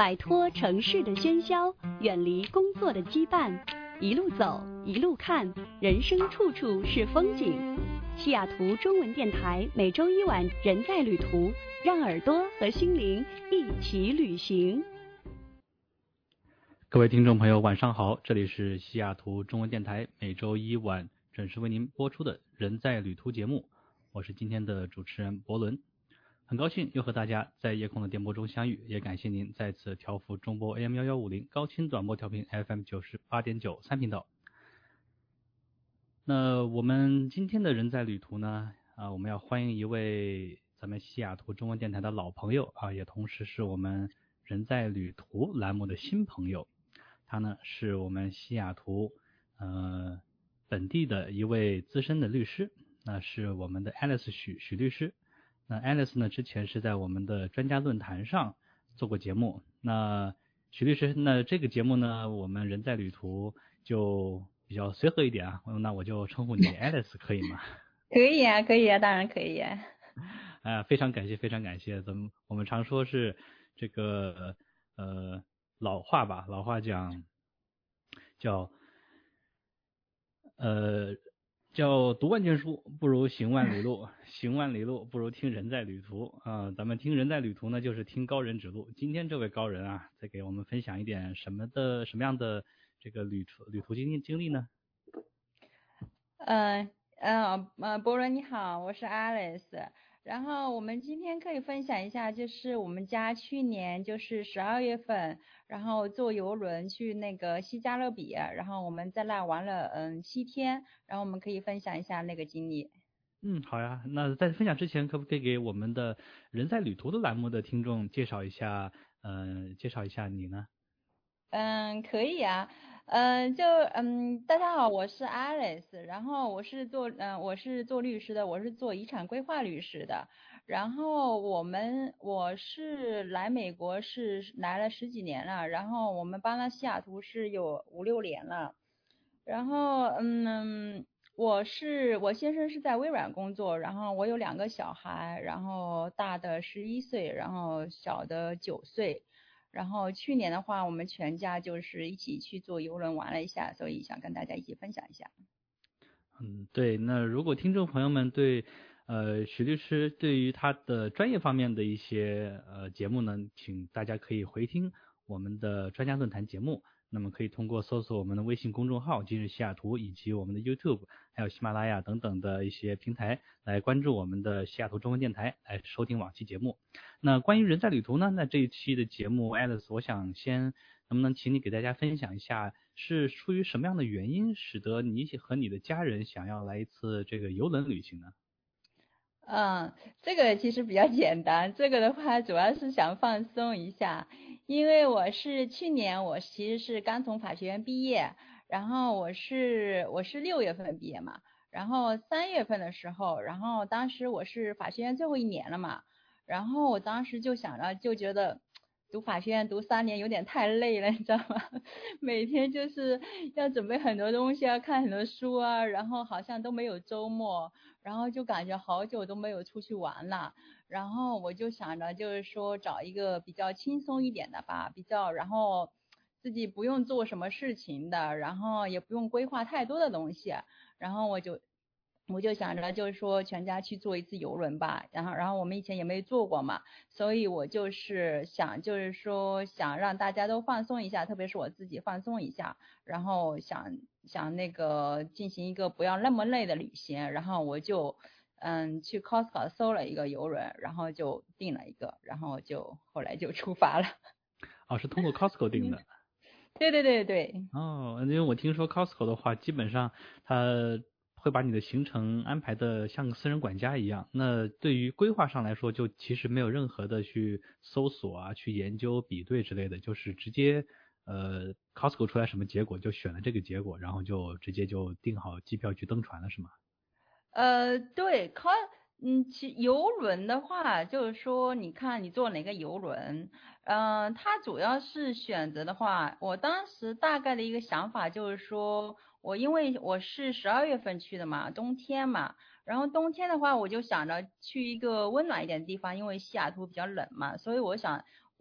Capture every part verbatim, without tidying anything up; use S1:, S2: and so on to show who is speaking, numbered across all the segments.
S1: 摆脱城市的喧嚣，远离工作的羁绊，一路走，一路看，人生处处是风景。西雅图中文电台每周一晚人在旅途，让耳朵和心灵一起旅行。
S2: 各位听众朋友晚上好，这里是西雅图中文电台每周一晚准时为您播出的人在旅途节目，我是今天的主持人博伦。很高兴又和大家在夜空的电波中相遇，也感谢您再次调伏中波 A M 一一五零 高清短波调频 F M 九十八点九 三频道。那我们今天的人在旅途呢，啊，我们要欢迎一位咱们西雅图中文电台的老朋友啊，也同时是我们人在旅途栏目的新朋友。他呢是我们西雅图呃本地的一位资深的律师，那是我们的 Alice 许许律师。那 Alice 呢之前是在我们的专家论坛上做过节目，那许律师，那这个节目呢我们人在旅途就比较随和一点啊，那我就称呼你 Alice 可以吗？
S3: 可以啊，可以啊，当然可以啊。
S2: 啊，非常感谢，非常感谢。咱们我们常说是这个呃老话吧，老话讲叫呃叫读万卷书不如行万里路，行万里路不如听人在旅途啊、呃。咱们听人在旅途呢，就是听高人指路。今天这位高人啊，再给我们分享一点什么的什么样的这个旅途旅途经历经历呢？
S3: 嗯嗯呃，博伦你好，我是 Alice。然后我们今天可以分享一下，就是我们家去年就是十二月份，然后坐游轮去那个西加勒比，然后我们在那玩了嗯七天，然后我们可以分享一下那个经历。
S2: 嗯，好呀。那在分享之前，可不可以给我们的人在旅途的栏目的听众介绍一下，呃，介绍一下你呢？
S3: 嗯，可以啊。嗯，就嗯，大家好，我是 Alice，然后我是做嗯，我是做律师的，我是做遗产规划律师的。然后我们我是来美国是来了十几年了，然后我们搬到西雅图是有五六年了。然后嗯，我是我先生是在微软工作，然后我有两个小孩，然后大的十一岁，然后小的九岁。然后去年的话，我们全家就是一起去坐游轮玩了一下，所以想跟大家一起分享一下。
S2: 嗯，对。那如果听众朋友们对呃许律师对于他的专业方面的一些呃节目呢，请大家可以回听我们的专家论坛节目。那么可以通过搜索我们的微信公众号今日西雅图，以及我们的 YouTube 还有喜马拉雅等等的一些平台来关注我们的西雅图中文电台，来收听往期节目。那关于人在旅途呢，那这一期的节目 Alice 我想先能不能请你给大家分享一下，是出于什么样的原因使得你和你的家人想要来一次这个游轮旅行呢？
S3: 嗯，这个其实比较简单，这个的话主要是想放松一下，因为我是去年我其实是刚从法学院毕业，然后我是我是六月份毕业嘛，然后三月份的时候，然后当时我是法学院最后一年了嘛，然后我当时就想着就觉得读法学院读三年有点太累了，你知道吗？每天就是要准备很多东西，要看很多书啊，然后好像都没有周末。然后就感觉好久都没有出去玩了，然后我就想着就是说找一个比较轻松一点的吧，比较然后自己不用做什么事情的，然后也不用规划太多的东西，然后我就我就想着就是说全家去坐一次游轮吧，然后然后我们以前也没坐过嘛，所以我就是想就是说想让大家都放松一下，特别是我自己放松一下，然后想想那个进行一个不要那么累的旅行，然后我就嗯去 Costco 搜了一个游轮，然后就订了一个，然后就后来就出发了。
S2: 哦，是通过 Costco 订的。
S3: 对对对对。
S2: 哦，因为我听说 Costco 的话，基本上它会把你的行程安排的像个私人管家一样。那对于规划上来说，就其实没有任何的去搜索啊、去研究、比对之类的，就是直接呃 Costco 出来什么结果就选了这个结果，然后就直接就订好机票去登船了，是吗？
S3: 呃，对，靠，嗯，其游轮的话，就是说，你看你坐哪个游轮，嗯、呃，它主要是选择的话，我当时大概的一个想法就是说，我因为我是十二月份去的嘛，冬天嘛，然后冬天的话，我就想着去一个温暖一点的地方，因为西雅图比较冷嘛，所以我想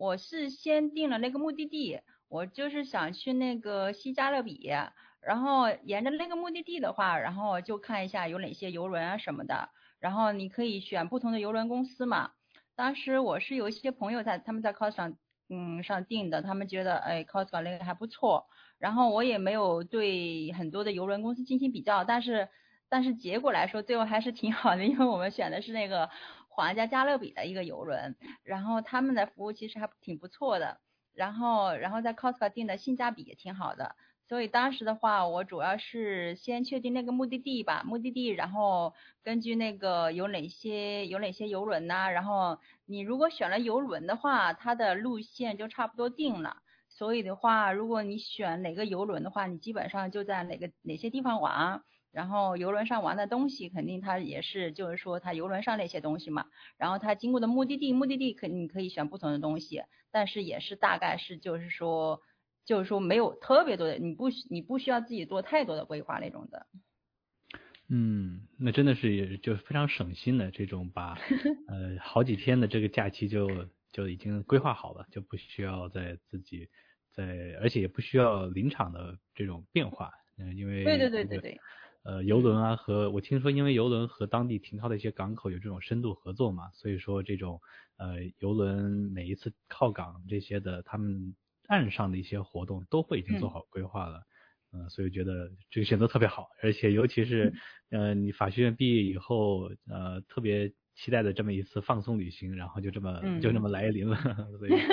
S3: 我是先定了那个目的地，我就是想去那个西加勒比，然后沿着那个目的地的话，然后就看一下有哪些邮轮啊什么的，然后你可以选不同的邮轮公司嘛。当时我是有一些朋友在他们在 Costco 上嗯上订的，他们觉得哎 Costco 那个还不错，然后我也没有对很多的邮轮公司进行比较，但是但是结果来说最后还是挺好的，因为我们选的是那个皇家加勒比的一个邮轮，然后他们的服务其实还挺不错的，然后然后在 Costco 订的性价比也挺好的。所以当时的话，我主要是先确定那个目的地吧，目的地，然后根据那个有哪些有哪些邮轮呐、然后你如果选了邮轮的话，它的路线就差不多定了。所以的话，如果你选哪个邮轮的话，你基本上就在哪个哪些地方玩，然后邮轮上玩的东西肯定它也是就是说它邮轮上那些东西嘛，然后它经过的目的地，目的地肯定可以选不同的东西，但是也是大概是就是说。就是说没有特别多的，你不你不需要自己做太多的规划那种的。
S2: 嗯，那真的是也就非常省心的这种把呃好几天的这个假期就就已经规划好了，就不需要再自己在，而且也不需要临场的这种变化，嗯，因为
S3: 对对对
S2: 这个
S3: 对对。
S2: 呃邮轮啊和我听说因为邮轮和当地停靠的一些港口有这种深度合作嘛，所以说这种呃邮轮每一次靠港这些的他们岸上的一些活动都会已经做好规划了。嗯，所以觉得这个选择特别好，而且尤其是，呃，你法学院毕业以后，呃，特别期待的这么一次放松旅行，然后就这么
S3: 嗯
S2: 就这么来临了，所以，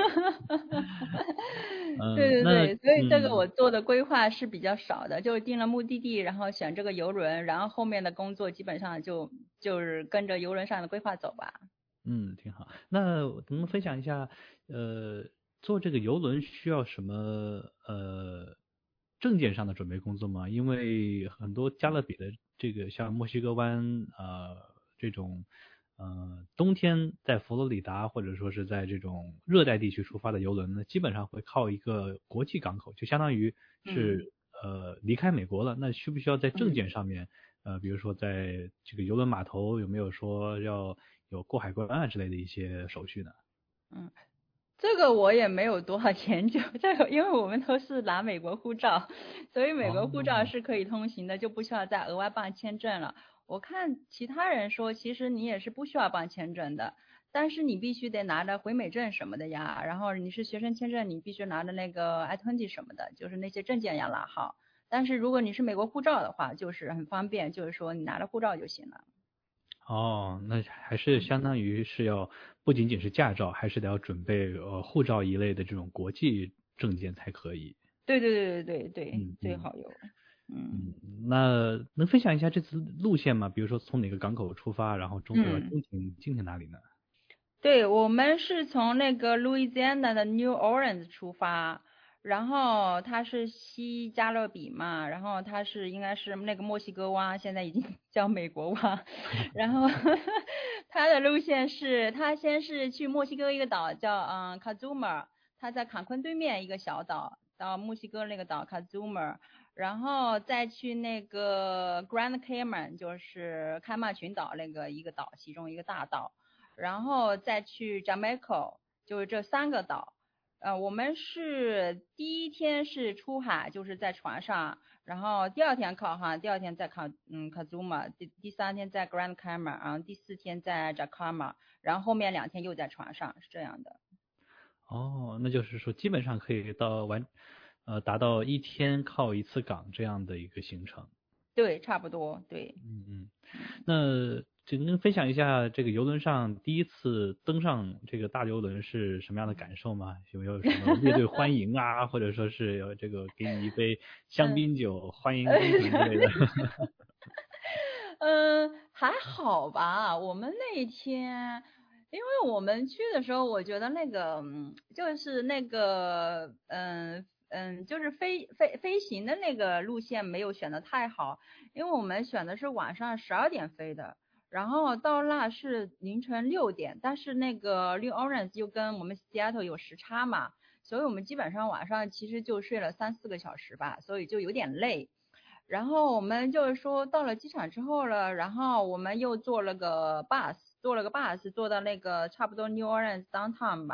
S3: 对
S2: 嗯，那
S3: 对对，所以这个
S2: 嗯
S3: 我做的规划是比较少的，就是定了目的地，然后选这个邮轮，然后后面的工作基本上就就是跟着邮轮上的规划走吧。
S2: 嗯挺好。那能不能分享一下，呃，做这个游轮需要什么呃证件上的准备工作吗？因为很多加勒比的这个像墨西哥湾呃这种呃冬天在佛罗里达或者说是在这种热带地区出发的游轮呢，基本上会靠一个国际港口，就相当于
S3: 嗯
S2: 是呃离开美国了。那需不需要在证
S3: 嗯。
S2: 件上面？呃，比如说在这个邮轮码头有没有说要有过海关啊之类的一些手续呢？
S3: 嗯，这个我也没有多少研究，这个因为我们都是拿美国护照，所以美国护照
S2: 哦，
S3: 是可以通行的，就不需要再额外办签证了。我看其他人说，其实你也是不需要办签证的，但是你必须得拿着回美证什么的呀，然后你是学生签证，你必须拿着那个 I 二十什么的，就是那些证件要拿好。但是如果你是美国护照的话，就是很方便，就是说你拿着护照就行了。
S2: 哦，那还是相当于是要不仅仅是驾照，还是得要准备呃护照一类的这种国际证件才可以。
S3: 对对对对对对，
S2: 嗯嗯
S3: 最好有。嗯
S2: 嗯，那能分享一下这次路线吗？比如说从哪个港口出发，然后中途要
S3: 嗯。
S2: 经停经停哪里呢？
S3: 对，我们是从那个 Louisiana 的 New Orleans 出发，然后它是西加勒比嘛，然后它是应该是那个墨西哥湾，现在已经叫美国湾，然后它的路线是，它先是去墨西哥一个岛叫嗯 Cozumel，它在坎昆对面一个小岛，到墨西哥那个岛 Cozumel，然后再去那个 Grand Cayman，就是开曼群岛那个一个岛，其中一个大岛。然后再去 Jamaica，就是这三个岛。呃，我们是第一天是出海，就是在船上，然后第二天靠岸，第二天再靠嗯 Kazuma，第第三天在 Grand Cayman，然后第四天在 Jacama，然后后面两天又在船上，是这样的。
S2: 哦，那就是说基本上可以到完呃达到一天靠一次港这样的一个行程。
S3: 对，差不多，对。
S2: 嗯嗯，那就能分享一下这个游轮上第一次登上这个大游轮是什么样的感受吗？有没有什么列队欢迎啊，或者说是有这个给你一杯香槟酒欢迎登船之类的？
S3: 嗯，还好吧。我们那一天，因为我们去的时候，我觉得那个，嗯，就是那个，嗯嗯，就是飞飞飞行的那个路线没有选的太好，因为我们选的是晚上十二点飞的，然后到那是凌晨六点，但是那个 New Orleans 又跟我们 Seattle 有时差嘛，所以我们基本上晚上其实就睡了三四个小时吧，所以就有点累。然后我们就是说到了机场之后了，然后我们又坐了个 bus，坐了个 bus，坐到那个差不多 New Orleans downtown 吧。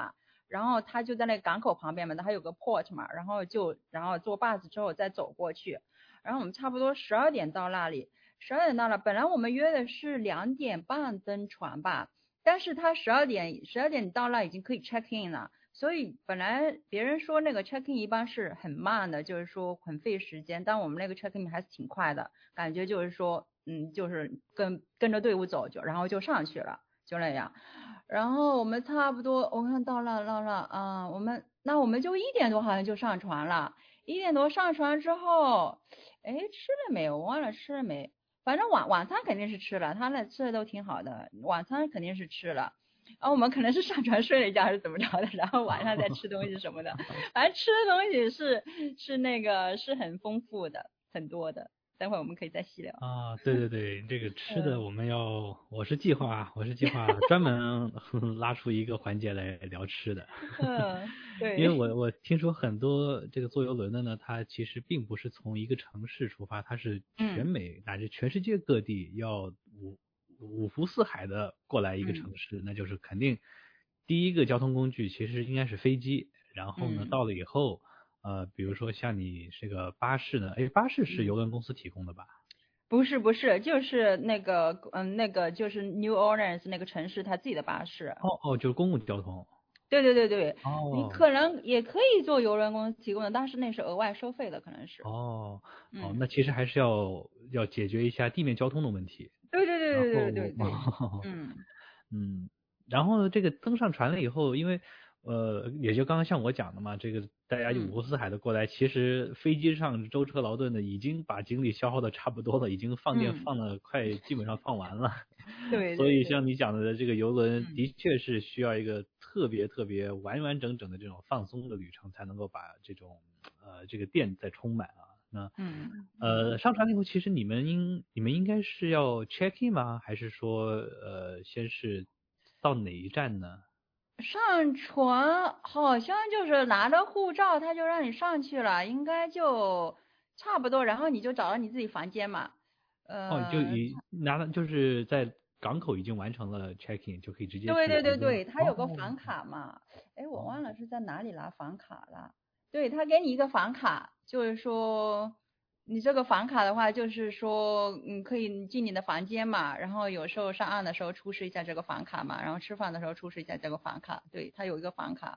S3: 然后它就在那个港口旁边嘛，它有个 port 嘛，然后就然后坐 bus 之后再走过去，然后我们差不多十二点到那里，十二点到了，本来我们约的是两点半登船吧，但是他十二点十二点到那已经可以 check in 了。所以本来别人说那个 check in 一般是很慢的，就是说很费时间，但我们那个 check in 还是挺快的，感觉就是说，嗯，就是跟跟着队伍走就，然后就上去了，就那样。然后我们差不多，我看到了到了啊，我们那我们就一点多好像就上船了，一点多上船之后，哎，吃了没有？我忘了吃了没，反正晚晚餐肯定是吃了，他那吃的都挺好的，晚餐肯定是吃了。然后我们可能是上船睡了一觉还是怎么着的，然后晚上再吃东西什么的，反正吃的东西是是那个是很丰富的，很多的。待会儿我们可以再细聊。
S2: 啊，对对对，这个吃的我们要，我是计划，我是计划专门拉出一个环节来聊吃的。
S3: 嗯，对。
S2: 因为我我听说很多这个坐游轮的呢，它其实并不是从一个城市出发，它是全美乃至全世界各地要五五湖四海的过来一个城市，那就是肯定第一个交通工具其实应该是飞机，然后呢到了以后。呃，比如说像你这个巴士呢，哎，巴士是邮轮公司提供的吧？
S3: 不是不是，就是那个嗯那个就是 New Orleans 那个城市他自己的巴士。
S2: 哦哦，就是公共交通。
S3: 对对对对，
S2: 哦，
S3: 你可能也可以做邮轮公司提供的，但是那是额外收费的，可能是。
S2: 哦哦，
S3: 嗯、
S2: 那其实还是要要解决一下地面交通的问题。
S3: 对对对对对对对。
S2: 哦、
S3: 嗯
S2: 嗯，然后呢，这个登上船了以后，因为呃，也就刚刚像我讲的嘛，这个大家五湖四海的过来，其实飞机上舟车劳顿的已经把精力消耗的差不多了，已经放电放的快基本上放完了。
S3: 对。
S2: 所以像你讲的这个游轮，的确是需要一个特别特别完完整整的这种放松的旅程，才能够把这种呃这个电再充满啊。那
S3: 嗯
S2: 呃上船了以后，其实你们应你们应该是要 check in 吗？还是说呃先是到哪一站呢？
S3: 上船好像就是拿着护照，他就让你上去了，应该就差不多，然后你就找到你自己房间嘛。呃，
S2: 哦，就已拿了，就是在港口已经完成了 check in，就可以直接去
S3: 对对对
S2: 房间了。
S3: 对，他有个房卡嘛。哎、我忘了是在哪里拿房卡了。对，他给你一个房卡，就是说你这个房卡的话，就是说你可以进你的房间嘛，然后有时候上岸的时候出示一下这个房卡嘛，然后吃饭的时候出示一下这个房卡。对，他有一个房卡。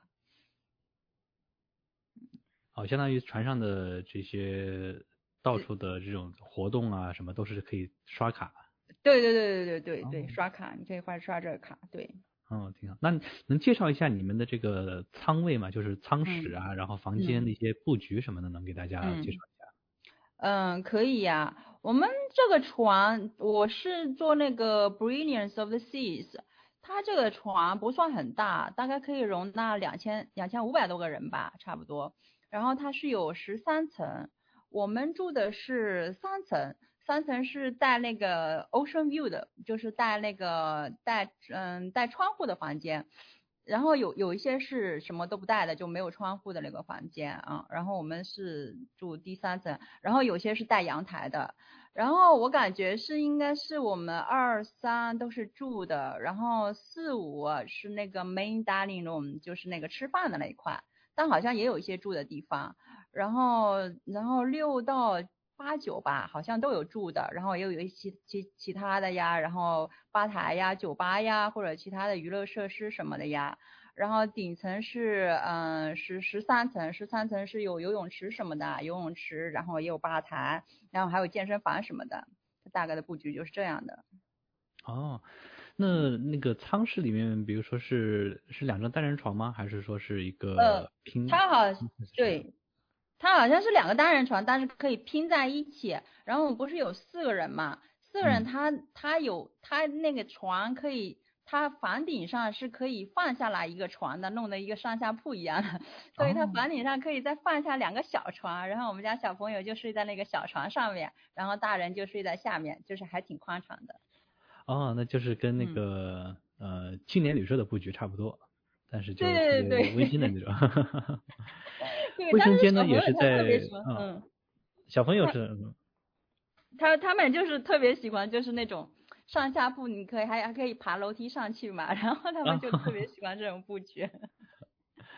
S2: 好，相当于船上的这些到处的这种活动啊，什么都是可以刷卡。
S3: 对对对对对对对，
S2: 哦、
S3: 刷卡，你可以刷刷这个卡。对。
S2: 嗯，挺好。那能介绍一下你们的这个舱位吗？就是舱室啊，
S3: 嗯、
S2: 然后房间的一些布局什么的，能给大家介绍一下？
S3: 嗯，可以呀。我们这个船，我是坐那个 Brilliance of the Seas，它这个船不算很大，大概可以容纳两千两千五百多个人吧，差不多。然后它是有十三层，我们住的是三层，三层是带那个 Ocean View 的，就是带那个带嗯带窗户的房间。然后有有一些是什么都不带的，就没有窗户的那个房间啊。然后我们是住第三层，然后有些是带阳台的。然后我感觉是应该是我们二三都是住的，然后四五是那个 main dining room，就是那个吃饭的那一块，但好像也有一些住的地方。然后然后六到八九吧，好像都有住的，然后也有一些其其他的呀，然后吧台呀、酒吧呀，或者其他的娱乐设施什么的呀。然后顶层是嗯是十三层，十三层是有游泳池什么的，游泳池，然后也有吧台，然后还有健身房什么的，大概的布局就是这样的。
S2: 哦，那那个舱室里面，比如说是是两张单人床吗？还是说是一个拼？
S3: 它好对。它好像是两个单人床，但是可以拼在一起。然后我们不是有四个人嘛？四个人他他有他那个床可以，他房顶上是可以放下来一个床的，弄得一个上下铺一样的。所以他房顶上可以再放下两个小床，然后我们家小朋友就睡在那个小床上面，然后大人就睡在下面，就是还挺宽敞的。
S2: 哦，那就是跟那个、嗯、呃青年旅社的布局差不多，但是就特别温馨的那种。卫生间呢也是在
S3: 嗯，
S2: 小朋友是
S3: 他他们就是特别喜欢就是那种上下铺，你可以还还可以爬楼梯上去嘛，然后他们就特别喜欢这种布局。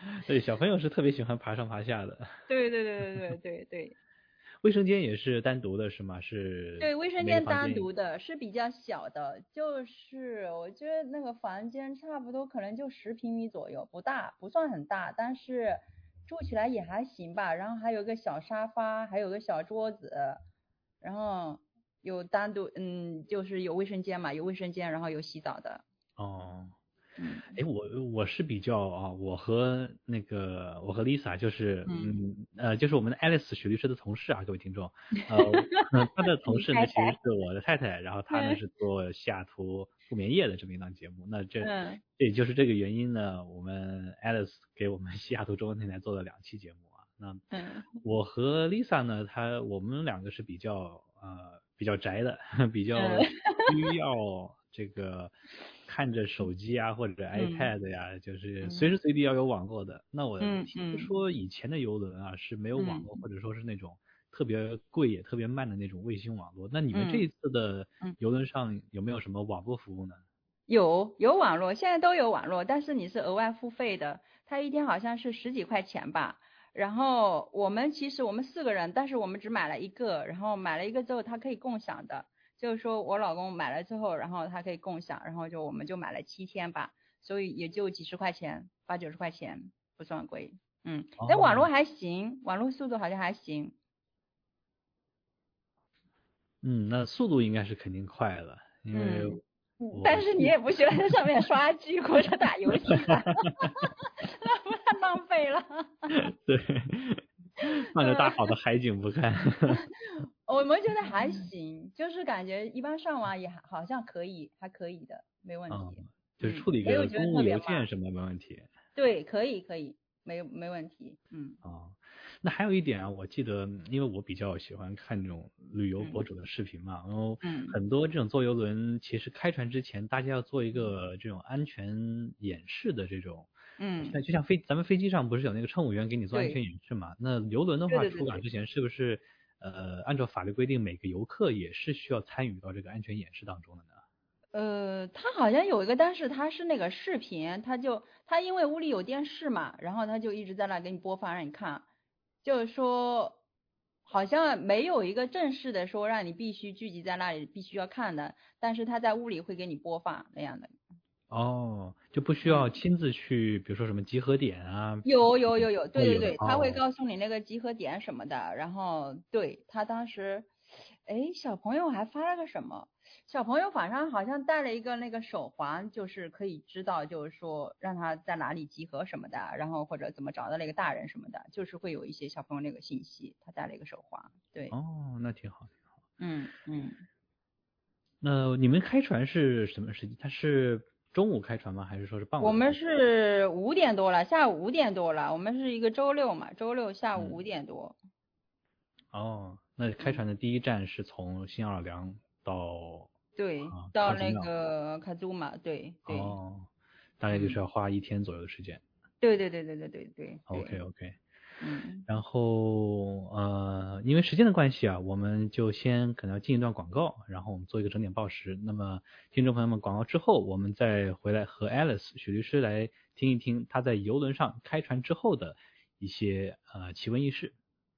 S2: 对，小朋友是特别喜欢爬上爬下的。
S3: 对对对对对对对。
S2: 卫生间也是单独的是吗？是？
S3: 对，卫生间单独的，是比较小的，就是我觉得那个房间差不多可能就十平米左右，不大，不算很大，但是住起来也还行吧。然后还有个小沙发，还有个小桌子，然后有单独，嗯，就是有卫生间嘛，有卫生间，然后有洗澡的。
S2: 哦。
S3: 嗯，
S2: 哎，我我是比较啊，我和那个我和 Lisa 就是嗯呃就是我们的 Alice 许律师的同事啊，各位听众，呃，他的同事呢其实是我的太太，然后他呢是做西雅图不眠夜的这么一档节目，那这
S3: 嗯
S2: 这也就是这个原因呢，我们 Alice 给我们西雅图中文电台做了两期节目啊，那
S3: 嗯
S2: 我和 Lisa 呢，他我们两个是比较呃比较宅的，比较需要这个。看着手机啊或者 iPad 呀、嗯、就是随时随地要有网络的。那我听说以前的邮轮啊是没有网络、嗯、或者说是那种特别贵也特别慢的那种卫星网络。那你们这一次的邮轮上有没有什么网络服务呢？
S3: 有有网络，现在都有网络，但是你是额外付费的，它一天好像是十几块钱吧。然后我们其实我们四个人，但是我们只买了一个，然后买了一个之后它可以共享的。就是说我老公买了之后，然后他可以共享，然后就我们就买了七天吧，所以也就几十块钱，八九十块钱，不算贵。嗯，但网络还行，网络速度好像还行。
S2: 嗯，那速度应该是肯定快了，因为、
S3: 嗯、但是你也不需要在上面刷剧或者打游戏吧，那不太浪费了。
S2: 对，放着大好的海景不看。
S3: 我们觉得还行，就是感觉一般上网也好像可以，还可以的，没问题。
S2: 嗯、就是处理个公务邮件什么没问题。
S3: 对，可以可以，没没问题。嗯。
S2: 哦，那还有一点啊，我记得，因为我比较喜欢看这种旅游博主的视频嘛，然后很多这种坐邮轮，其实开船之前，大家要做一个这种安全演示的这种。嗯，就像飞咱们飞机上不是有那个乘务员给你做安全演示嘛？那邮轮的话，出港之前是不是呃按照法律规定，每个游客也是需要参与到这个安全演示当中的呢？
S3: 呃，他好像有一个，但是他是那个视频，他就他因为屋里有电视嘛，然后他就一直在那给你播放让你看，就是说好像没有一个正式的说让你必须聚集在那里必须要看的，但是他在屋里会给你播放那样的。
S2: 哦，就不需要亲自去，比如说什么集合点啊？
S3: 有有有有，对对对，他会告诉你那个集合点什么的，然后对他当时，哎，小朋友还发了个什么？小朋友反正好像带了一个那个手环，就是可以知道，就是说让他在哪里集合什么的，然后或者怎么找到那个大人什么的，就是会有一些小朋友那个信息，他带了一个手环，对。
S2: 哦，那挺好，挺好。
S3: 嗯嗯。
S2: 那你们开船是什么时间？它是中午开船吗？还是说是傍晚？
S3: 我们是五点多了，下午五点多了。我们是一个周六嘛，周六下午五点多。
S2: 嗯、哦，那开船的第一站是从新奥尔良到
S3: 对、
S2: 啊、
S3: 到那个卡祖玛，对对。
S2: 哦，大概就是要花一天左右的时间。
S3: 嗯、对对对对对对对。
S2: OK OK。
S3: 嗯，
S2: 然后呃，因为时间的关系啊，我们就先可能要进一段广告，然后我们做一个整点报时。那么听众朋友们，广告之后，我们再回来和 Alice 许律师来听一听他在邮轮上开船之后的一些呃奇闻异事。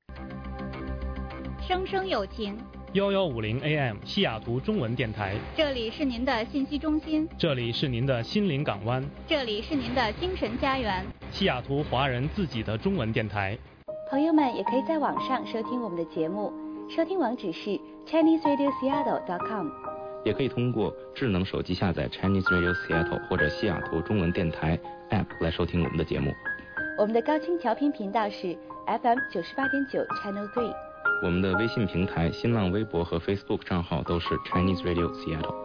S1: 声声有情，
S4: 幺幺五零 A M 西雅图中文电台，
S1: 这里是您的信息中心，
S4: 这里是您的心灵港湾，
S1: 这里是您的精神家园，
S4: 西雅图华人自己的中文电台。
S5: 朋友们也可以在网上收听我们的节目，收听网址是 Chinese Radio Seattle dot com，
S6: 也可以通过智能手机下载 Chinese Radio Seattle 或者西雅图中文电台 App 来收听我们的节目。
S5: 我们的高清调频频道是 F M 九十八点九 Channel three。
S6: 我们的微信平台、新浪微博和 Facebook 账号都是 Chinese Radio Seattle。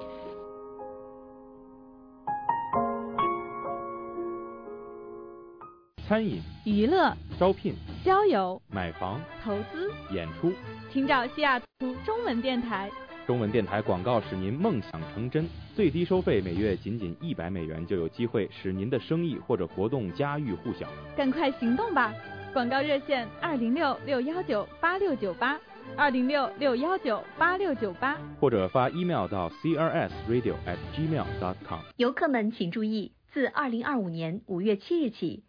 S7: 餐饮、
S8: 娱乐、
S7: 招聘、
S8: 交友、
S7: 买房、
S8: 投资、
S7: 演出，
S8: 请找西雅图中文电台。
S7: 中文电台广告使您梦想成真，最低收费每月仅仅一百美元，就有机会使您的生意或者活动家喻户晓。
S8: 赶快行动吧！广告热线二零六六幺九八六九八，二零六六幺九八六九八，
S7: 或者发 email 到 c r s radio at gmail dot com。
S9: 游客们请注意，自二零二五年五月七日起，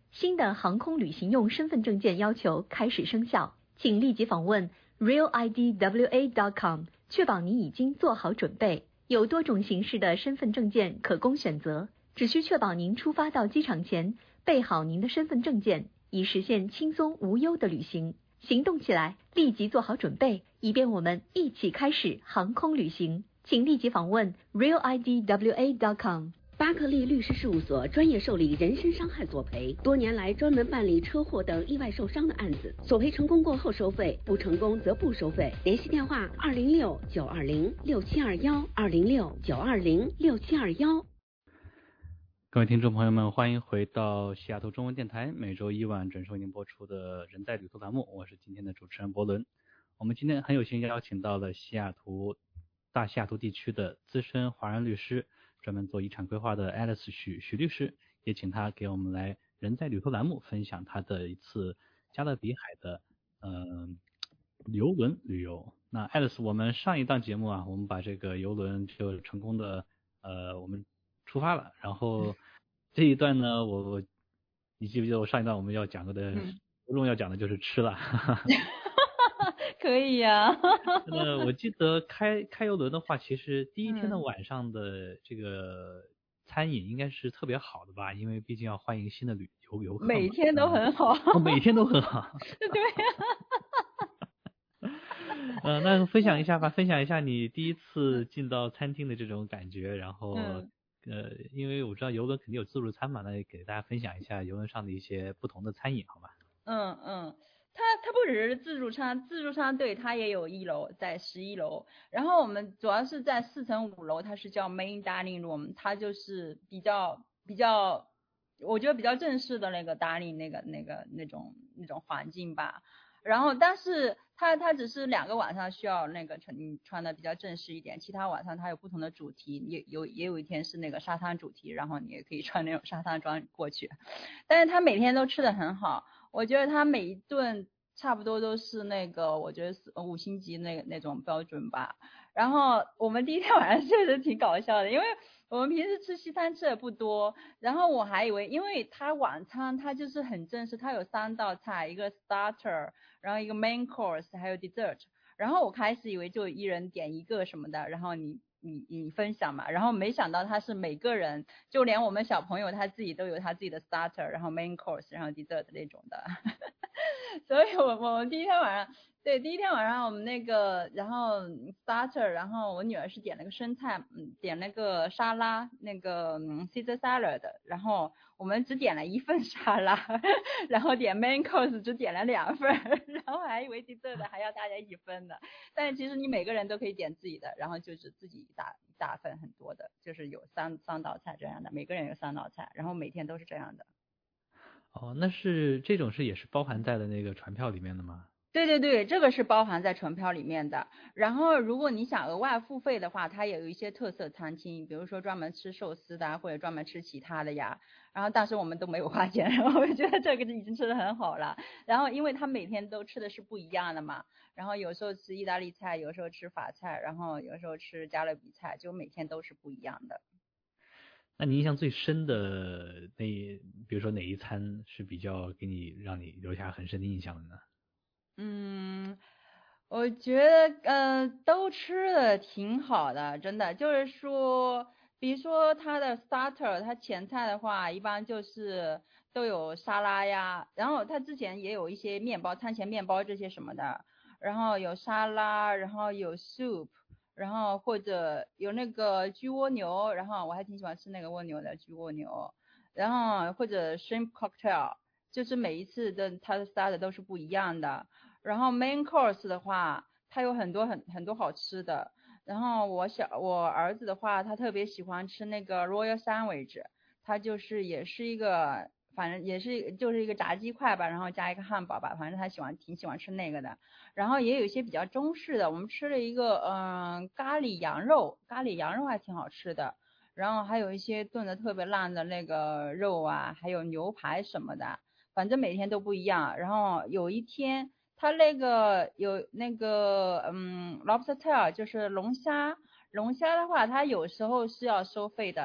S5: 新的航空旅行用身份证件要求开始生效，请立即访问 real I D W A dot com， 确保你已经做好准备。有多种形式的身份证件可供选择，只需确保您出发到机场前备好您的身份证件，以实现轻松无忧的旅行。行动起来，立即做好准备，以便我们一起开始航空旅行。请立即访问 real I D W A dot com。
S9: 巴克利律师事务所专业受理人身伤害索赔，多年来专门办理车祸等意外受伤的案子，索赔成功过后收费，不成功则不收费。联系电话二零六九二零六七二幺二零六九二零六七二幺。
S2: 各位听众朋友们，欢迎回到西雅图中文电台每周一晚准时为您播出的人在旅途栏目，我是今天的主持人伯伦。我们今天很有幸邀请到了西雅图大西雅图地区的资深华人律师，专门做遗产规划的 Alice 许许律师，也请他给我们来人在旅途栏目分享他的一次加勒比海的呃游轮旅游。那 Alice， 我们上一档节目啊，我们把这个游轮就成功的呃我们出发了，然后这一段呢，我我你记不记得我上一段我们要讲的着重要讲的就是吃了。
S3: 可以呀、啊。
S2: 那我记得开开游轮的话，其实第一天的晚上的这个餐饮应该是特别好的吧，因为毕竟要欢迎新的旅游游客。
S3: 每天都很好。
S2: 哦、每天都很好。
S3: 对呀、
S2: 啊。呃，那分享一下吧，分享一下你第一次进到餐厅的这种感觉，然后、嗯、呃，因为我知道游轮肯定有自助餐嘛，那也给大家分享一下游轮上的一些不同的餐饮，好吧？
S3: 嗯嗯。它它不只是自助餐，自助餐对它也有一楼，在十一楼。然后我们主要是在四层五楼，它是叫 main dining room， 它就是比较比较，我觉得比较正式的那个 dining 那个那个那种那种环境吧。然后但是它它只是两个晚上需要那个穿穿的比较正式一点，其他晚上它有不同的主题，也有也有一天是那个沙滩主题，然后你也可以穿那种沙滩装过去。但是它每天都吃的很好。我觉得他每一顿差不多都是那个，我觉得是五星级那那种标准吧。然后我们第一天晚上确实挺搞笑的，因为我们平时吃西餐吃的不多，然后我还以为，因为他晚餐他就是很正式，他有三道菜，一个 starter， 然后一个 main course， 还有 dessert。然后我开始以为就一人点一个什么的，然后你你你分享嘛，然后没想到他是每个人，就连我们小朋友他自己都有他自己的 starter， 然后 main course， 然后 dessert 那种的。所以我我们第一天晚上，对，第一天晚上我们那个，然后 starter， 然后我女儿是点了个生菜，嗯，点那个沙拉，那个嗯 Caesar salad， 然后我们只点了一份沙拉，然后点 main course 只点了两份，然后还以为 dessert 还要大家一分的，但其实你每个人都可以点自己的，然后就是自己打一大份很多的，就是有三三道菜这样的，每个人有三道菜，然后每天都是这样的。
S2: 哦，那是这种是也是包含在了那个船票里面的吗？
S3: 对对对，这个是包含在船票里面的。然后如果你想额外付费的话，它也有一些特色餐厅，比如说专门吃寿司的或者专门吃其他的呀。然后当时我们都没有花钱，然后我觉得这个已经吃得很好了。然后因为他每天都吃的是不一样的嘛，然后有时候吃意大利菜，有时候吃法菜，然后有时候吃加勒比菜，就每天都是不一样的。
S2: 那你印象最深的那，比如说哪一餐是比较给你让你留下很深的印象的呢？
S3: 嗯，我觉得呃都吃的挺好的，真的就是说，比如说它的 starter， 它前菜的话一般就是都有沙拉呀，然后它之前也有一些面包，餐前面包这些什么的，然后有沙拉，然后有 soup。然后或者有那个焗蜗牛，然后我还挺喜欢吃那个蜗牛的焗蜗牛，然后或者 shrimp cocktail， 就是每一次的它的 starter 都是不一样的。然后 main course 的话，它有很多很很多好吃的。然后我小我儿子的话，他特别喜欢吃那个 royal sandwich， 它就是也是一个。反正也是就是一个炸鸡块吧，然后加一个汉堡吧，反正他喜欢挺喜欢吃那个的。然后也有一些比较中式的，我们吃了一个嗯、呃、咖喱羊肉，咖喱羊肉还挺好吃的。然后还有一些炖的特别烂的那个肉啊，还有牛排什么的，反正每天都不一样。然后有一天他那个有那个嗯 lobster tail， 就是龙虾，龙虾的话它有时候是要收费的。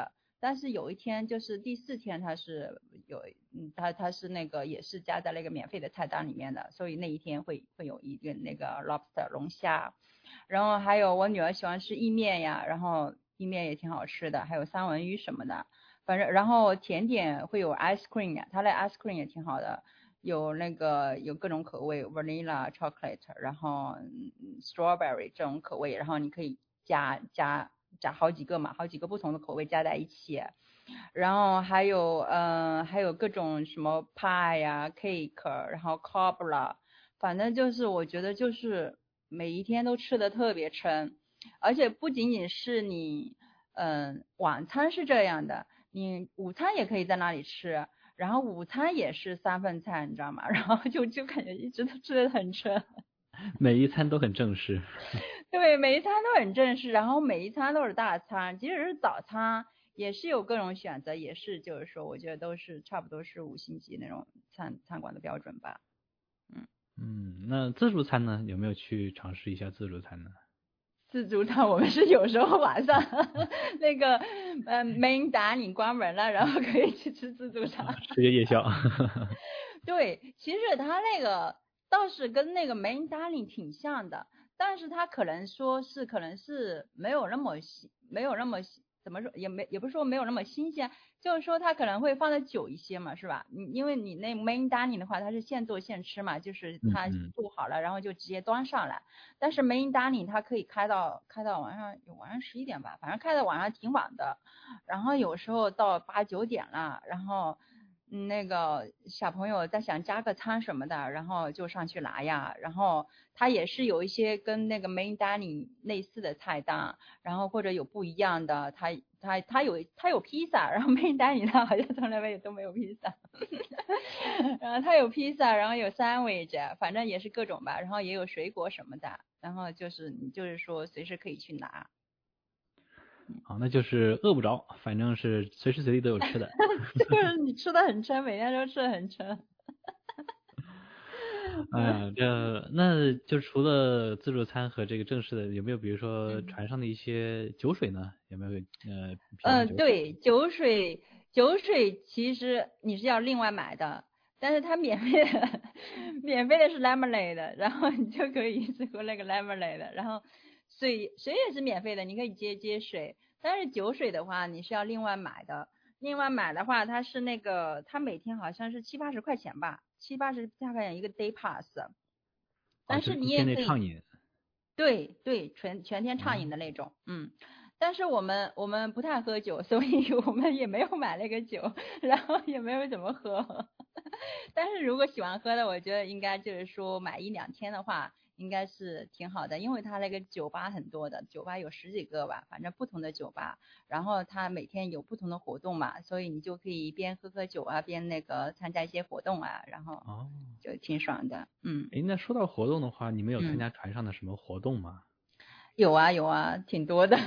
S3: 但是有一天就是第四天它是有，嗯，它它是那个也是加在那个免费的菜单里面的，所以那一天会会有一个那个 lobster 龙虾，然后还有我女儿喜欢吃意面呀，然后意面也挺好吃的，还有三文鱼什么的，反正然后甜点会有 ice cream 呀，它的 ice cream 也挺好的。有那个有各种口味 vanilla chocolate 然后、嗯、strawberry 这种口味，然后你可以加加加好几个嘛，好几个不同的口味加在一起，然后还有呃还有各种什么 pie 呀 cake 然后 cobbler， 反正就是我觉得就是每一天都吃的特别撑，而且不仅仅是你嗯、呃、晚餐是这样的，你午餐也可以在那里吃，然后午餐也是三份菜，你知道吗？然后就就感觉一直都吃的很撑，
S2: 每一餐都很正式。
S3: 对，每一餐都很正式，然后每一餐都是大餐，即使是早餐也是有各种选择，也是就是说我觉得都是差不多是五星级那种餐餐馆的标准吧。嗯
S2: 嗯，那自助餐呢？有没有去尝试一下自助餐呢？
S3: 自助餐我们是有时候晚上那个呃 main dining 关门了，然后可以去吃自助餐，
S2: 吃个夜宵。
S3: 对，其实它那个倒是跟那个 main dining 挺像的，但是它可能说是可能是没有那么没有那么怎么说也没也不是说没有那么新鲜，就是说它可能会放的久一些嘛，是吧？你因为你那 main dining 的话，它是现做现吃嘛，就是它做好了，然后就直接端上来。但是 main dining 它可以开到开到晚上有晚上十一点吧，反正开到晚上挺晚的，然后有时候到八九点了，然后。嗯，那个小朋友在想加个餐什么的，然后就上去拿呀，然后他也是有一些跟那个 main dining 类似的菜单，然后或者有不一样的，他他他有他有披萨，然后 main dining 他好像从来没有都没有披萨，然后他有披萨，然后有 sandwich， 反正也是各种吧，然后也有水果什么的，然后就是你就是说随时可以去拿。
S2: 好，那就是饿不着，反正是随时随地都有吃的。
S3: 就是你吃的很撑，每天都吃的很撑。
S2: 哎呀，这那就除了自助餐和这个正式的，有没有比如说船上的一些酒水呢？有没有呃？
S3: 嗯、呃，对，酒水酒水其实你是要另外买的，但是它免费的，免费的是 lemonade， 然后你就可以一直喝那个 lemonade， 然后水水也是免费的，你可以接接水，但是酒水的话你是要另外买的。另外买的话，它是那个，它每天好像是七八十块钱吧，七八十块钱一个 day pass， 但是你也可以，
S2: 畅饮，
S3: 对对，全全天畅饮的那种，嗯。但是我们我们不太喝酒，所以我们也没有买那个酒，然后也没有怎么喝。但是如果喜欢喝的，我觉得应该就是说买一两天的话，应该是挺好的，因为它那个酒吧很多的，酒吧有十几个吧，反正不同的酒吧，然后它每天有不同的活动嘛，所以你就可以边喝喝酒啊，边那个参加一些活动啊，然后就挺爽的。嗯，
S2: 诶，那说到活动的话，你们有参加船上的什么活动吗？
S3: 嗯、有啊有啊，挺多的。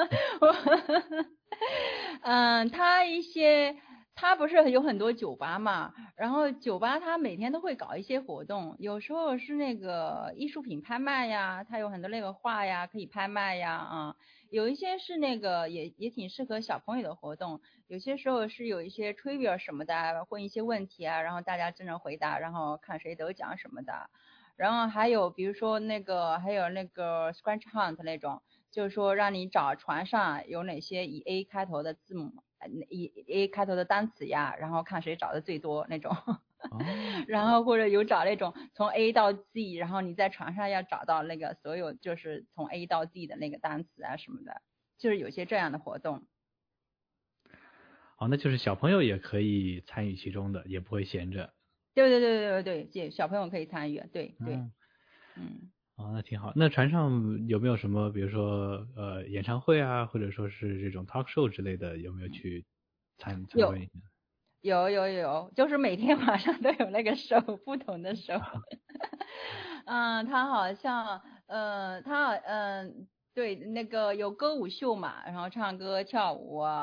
S3: 嗯，他一些。他不是有很多酒吧嘛，然后酒吧他每天都会搞一些活动，有时候是那个艺术品拍卖呀，他有很多那个画呀可以拍卖呀啊，有一些是那个也也挺适合小朋友的活动，有些时候是有一些 trivia 什么的，问一些问题啊，然后大家真正回答，然后看谁得奖什么的，然后还有比如说那个还有那个 scratch hunt 那种，就是说让你找船上有哪些以 A 开头的字母。以 A 开头的单词呀，然后看谁找的最多那种，
S2: 哦、
S3: 然后或者有找那种从 A 到 Z， 然后你在船上要找到那个所有就是从 A 到 Z 的那个单词啊什么的，就是有些这样的活动。
S2: 哦，那就是小朋友也可以参与其中的，也不会闲着。
S3: 对对对对对对，小朋友可以参与，对对，
S2: 嗯。
S3: 嗯
S2: 哦，那挺好。那船上有没有什么，比如说呃演唱会啊，或者说是这种 talk show 之类的，有没有去参参观一下？
S3: 有有有，就是每天晚上都有那个 show， 不同的 show。嗯，他好像呃他嗯、呃、对那个有歌舞秀嘛，然后唱歌跳舞，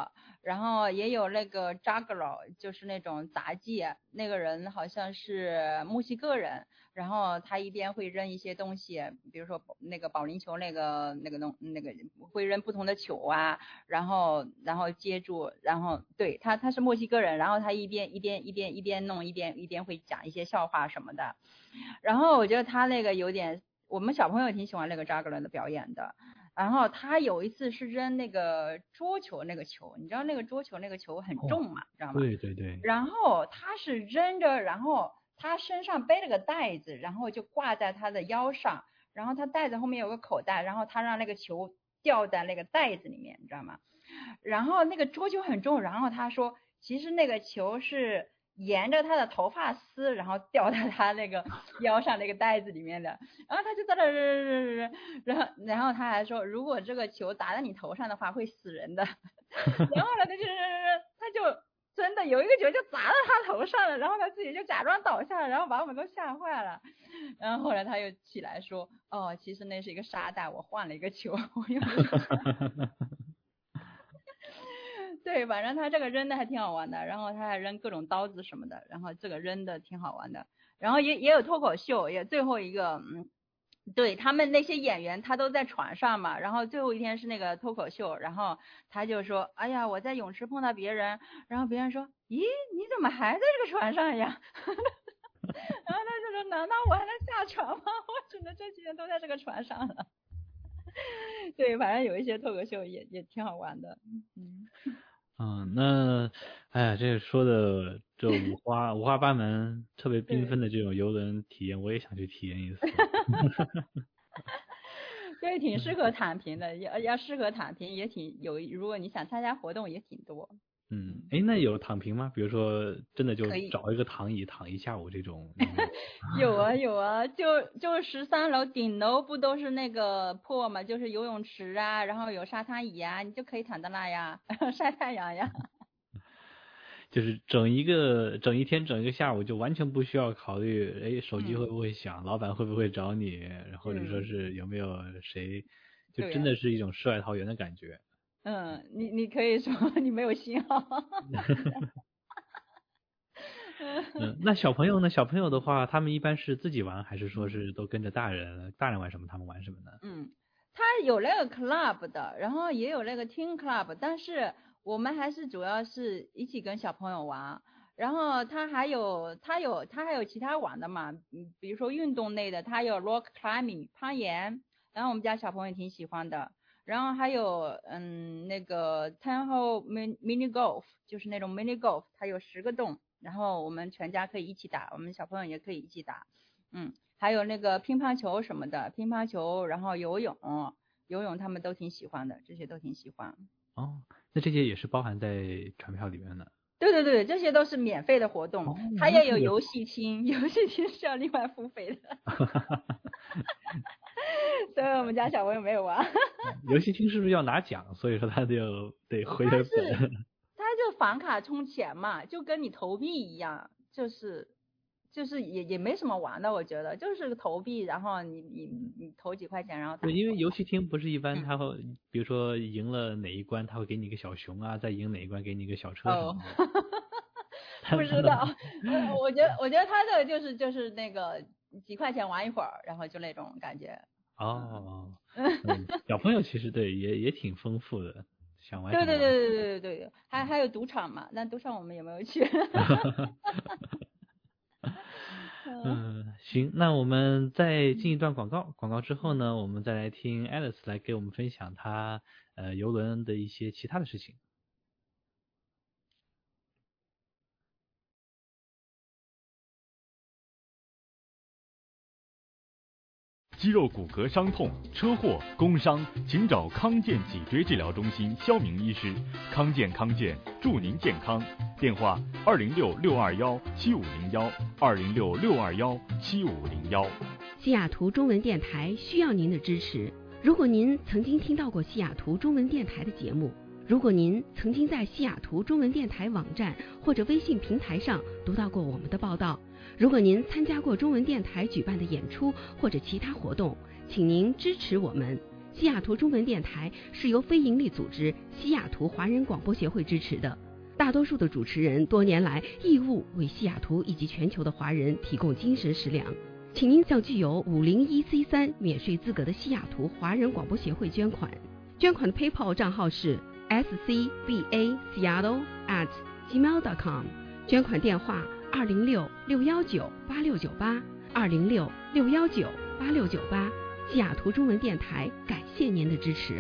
S3: 然后也有那个 juggler， 就是那种杂技，那个人好像是墨西哥人，然后他一边会扔一些东西，比如说那个保龄球，那个那个东那个会扔不同的球啊，然后然后接住，然后对他他是墨西哥人，然后他一边一边一边一边弄一边一边会讲一些笑话什么的，然后我觉得他那个有点，我们小朋友挺喜欢那个 juggler 的表演的。然后他有一次是扔那个桌球那个球，你知道那个桌球那个球很重嘛，哦、知道吗？
S2: 对对对。
S3: 然后他是扔着，然后他身上背了个袋子，然后就挂在他的腰上，然后他袋子后面有个口袋，然后他让那个球掉在那个袋子里面，你知道吗？然后那个桌球很重，然后他说其实那个球是沿着他的头发丝，然后掉在他那个腰上那个袋子里面的，然后他就在那扔，然后然后他还说，如果这个球打在你头上的话会死人的，然后呢他就他就真的有一个球就砸到他头上了，然后他自己就假装倒下了，然后把我们都吓坏了，然后后来他又起来说，哦，其实那是一个沙袋，我换了一个球，我用的对，反正他这个扔的还挺好玩的，然后他还扔各种刀子什么的，然后这个扔的挺好玩的，然后也也有脱口秀，也最后一个，嗯，对他们那些演员他都在船上嘛，然后最后一天是那个脱口秀，然后他就说，哎呀，我在泳池碰到别人，然后别人说，咦，你怎么还在这个船上呀？然后他就说，难道我还能下船吗？我只能这几天都在这个船上了。对，反正有一些脱口秀也也挺好玩的，嗯。
S2: 嗯，那，哎呀，这说的这五花五花八门、特别缤纷的这种游轮体验，我也想去体验一次。
S3: 对，挺适合躺平的，要要适合躺平也挺有，如果你想参加活动也挺多。
S2: 嗯，哎，那有躺平吗？比如说，真的就找一个躺椅躺一下午这种？
S3: 有啊有啊，就就十三楼顶楼不都是那个破嘛，就是游泳池啊，然后有沙滩椅啊，你就可以躺在那呀，晒太阳呀。
S2: 就是整一个整一天整一个下午，就完全不需要考虑，哎，手机会不会响，嗯、老板会不会找你，或者说是有没有谁，就真的是一种世外桃源的感觉。
S3: 嗯，你你可以说你没有信号。
S2: 嗯，那小朋友呢？小朋友的话，他们一般是自己玩，还是说是都跟着大人？大人玩什么，他们玩什么呢？
S3: 嗯，他有那个 club 的，然后也有那个 teen club， 但是我们还是主要是一起跟小朋友玩。然后他还有他有他还有其他玩的嘛，嗯，比如说运动类的，他有 rock climbing 攀岩，然后我们家小朋友挺喜欢的。然后还有嗯那个 ten hole mini golf， 就是那种 mini golf， 它有十个洞，然后我们全家可以一起打，我们小朋友也可以一起打。嗯，还有那个乒乓球什么的，乒乓球，然后游泳，游泳他们都挺喜欢的，这些都挺喜欢。
S2: 哦，那这些也是包含在船票里面的。
S3: 对对对，这些都是免费的活动，哦、它也有游戏厅，游戏厅是要另外付费的。所以我们家小朋友没有玩。
S2: 游戏厅是不是要拿奖？所以说他就得回本。
S3: 他就房卡充钱嘛，就跟你投币一样，就是就是也也没什么玩的，我觉得就是个投币，然后你你你投几块钱，然后
S2: 对，因为游戏厅不是一般他会，嗯、比如说赢了哪一关，他会给你一个小熊啊，再赢哪一关给你一个小车什么的。哦、
S3: 不知道，我觉得我觉得他这个就是就是那个几块钱玩一会儿，然后就那种感觉。
S2: 哦，嗯、小朋友其实对也也挺丰富的，想玩。
S3: 对对对对对对对，还还有赌场嘛，但赌场我们也没有去。
S2: 嗯，行，那我们再进一段广告，广告之后呢，我们再来听 Alice 来给我们分享她呃游轮的一些其他的事情。
S10: 肌肉骨骼伤痛、车祸、工伤，请找康健脊椎治疗中心肖明医师。康健康健，祝您健康。电话：二零六六二幺七五零幺，二零六六二幺七五零幺。
S9: 西雅图中文电台需要您的支持。如果您曾经听到过西雅图中文电台的节目，如果您曾经在西雅图中文电台网站或者微信平台上读到过我们的报道，如果您参加过中文电台举办的演出或者其他活动，请您支持我们。 西雅图中文电台是由非营利组织西雅图华人广播协会支持的，大多数的主持人多年来义务为西雅图以及全球的华人提供精神食粮，请您向具有五零一 C 三免税资格的西雅图华人广播协会捐款，捐款的 PayPal 账号是 s c b a seattle at gmail dot com， 捐款电话二零六六幺九八六九八二零六六幺九八六九八。西雅图中文电台感谢您的支持。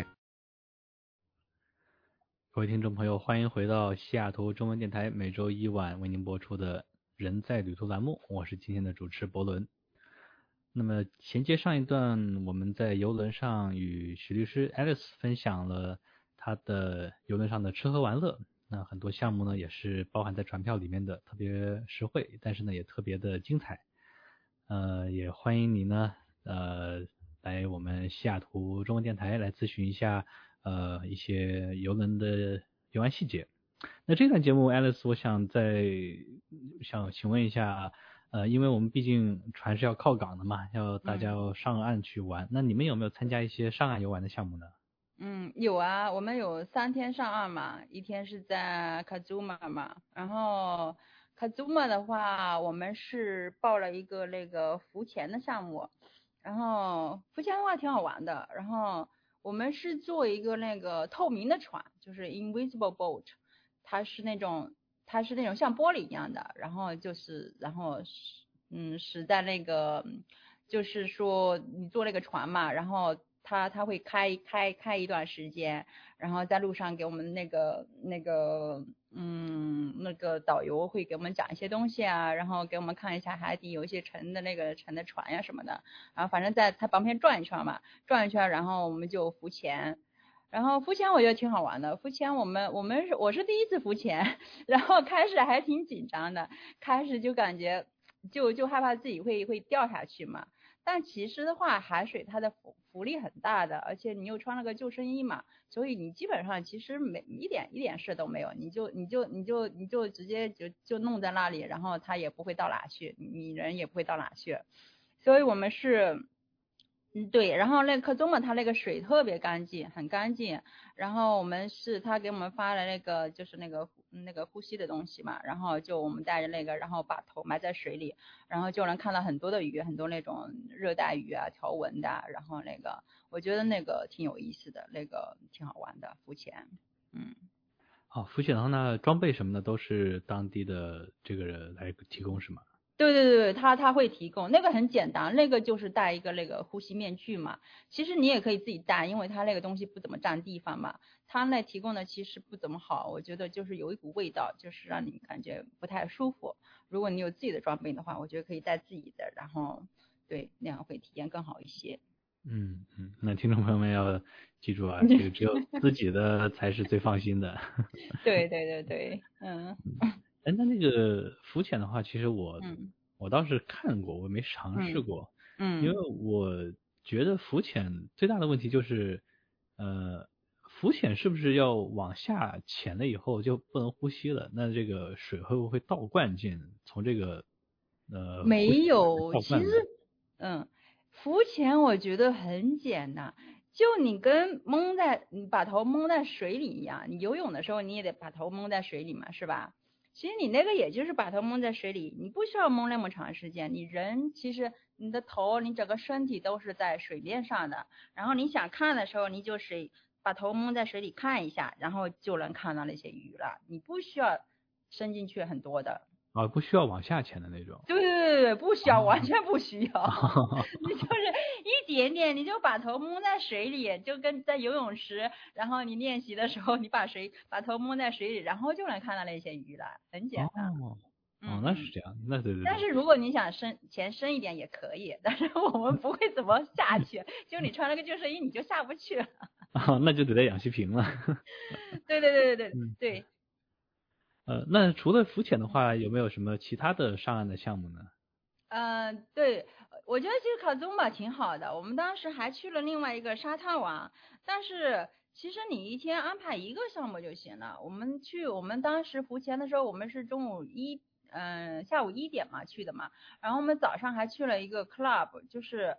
S2: 各位听众朋友，欢迎回到西雅图中文电台每周一晚为您播出的人在旅途栏目，我是今天的主持伯伦。那么衔接上一段，我们在游轮上与徐律师 Alice 分享了他的游轮上的吃喝玩乐，那很多项目呢也是包含在船票里面的，特别实惠，但是呢也特别的精彩。呃，也欢迎你呢呃来我们西雅图中文电台来咨询一下呃一些游轮的游玩细节。那这段节目 Alice 我想再想请问一下，呃因为我们毕竟船是要靠港的嘛，要大家要上岸去玩、嗯、那你们有没有参加一些上岸游玩的项目呢？
S3: 嗯，有啊，我们有三天上岸嘛，一天是在卡祖玛嘛，然后卡祖玛的话我们是报了一个那个浮潜的项目，然后浮潜的话挺好玩的，然后我们是坐一个那个透明的船，就是 invisible boat， 它是那种它是那种像玻璃一样的，然后就是然后嗯是在那个就是说你坐那个船嘛，然后他他会开开开一段时间，然后在路上给我们那个那个嗯那个导游会给我们讲一些东西啊，然后给我们看一下海底有一些沉的那个沉的船呀、啊、什么的，然后反正在他旁边转一圈嘛，转一圈然后我们就浮潜。然后浮潜我觉得挺好玩的，浮潜我们我们是我是第一次浮潜，然后开始还挺紧张的，开始就感觉就就害怕自己会会掉下去嘛。但其实的话，海水它的浮浮力很大的，而且你又穿了个救生衣嘛，所以你基本上其实没一点一点事都没有，你就你就你就你就直接就就弄在那里，然后它也不会到哪去，你人也不会到哪去，所以我们是。嗯，对，然后那克宗嘛，它那个水特别干净，很干净。然后我们是他给我们发了那个就是那个那个呼吸的东西嘛，然后就我们带着那个，然后把头埋在水里，然后就能看到很多的鱼，很多那种热带鱼啊、条纹的，然后那个我觉得那个挺有意思的，那个挺好玩的浮潜。嗯，
S2: 好，浮潜的话呢，装备什么的都是当地的这个人来提供是吗？
S3: 对对对，他他会提供，那个很简单，那个就是戴一个那个呼吸面具嘛，其实你也可以自己戴，因为他那个东西不怎么占地方嘛，他那提供的其实不怎么好，我觉得就是有一股味道，就是让你感觉不太舒服。如果你有自己的装备的话，我觉得可以带自己的，然后对那样会体验更好一些。
S2: 嗯嗯，那听众朋友们要记住啊，这个只有自己的才是最放心的。
S3: 对对对对，嗯。
S2: 哎，那那个浮潜的话，其实我、
S3: 嗯、
S2: 我倒是看过，我没尝试过。
S3: 嗯，
S2: 因为我觉得浮潜最大的问题就是，呃，浮潜是不是要往下潜了以后就不能呼吸了？那这个水会不会倒灌进？从这个呃
S3: 没有，其实嗯，浮潜我觉得很简单。就你跟蒙在你把头蒙在水里一样，你游泳的时候你也得把头蒙在水里嘛，是吧？其实你那个也就是把头蒙在水里，你不需要蒙那么长时间，你人其实你的头你整个身体都是在水面上的，然后你想看的时候你就是把头蒙在水里看一下，然后就能看到那些鱼了，你不需要伸进去很多的。
S2: 啊，不需要往下潜的那种。
S3: 对对对对，不需要，完全不需要。你就是一点点，你就把头蒙在水里，就跟在游泳池，然后你练习的时候，你把水把头蒙在水里，然后就能看到那些鱼了，很简单。
S2: 哦，哦，那是这样，那对对对。
S3: 但是如果你想深潜深一点也可以，但是我们不会怎么下去，就你穿了个救生衣你就下不去了。
S2: 哦，那就得在氧气瓶了。
S3: 对对对对对、
S2: 嗯、
S3: 对。
S2: 呃，那除了浮潜的话，有没有什么其他的上岸的项目呢？
S3: 嗯、呃，对，我觉得其实卡宗吧挺好的。我们当时还去了另外一个沙滩玩，但是其实你一天安排一个项目就行了。我们去，我们当时浮潜的时候，我们是中午一，嗯、呃，下午一点嘛去的嘛。然后我们早上还去了一个 club， 就是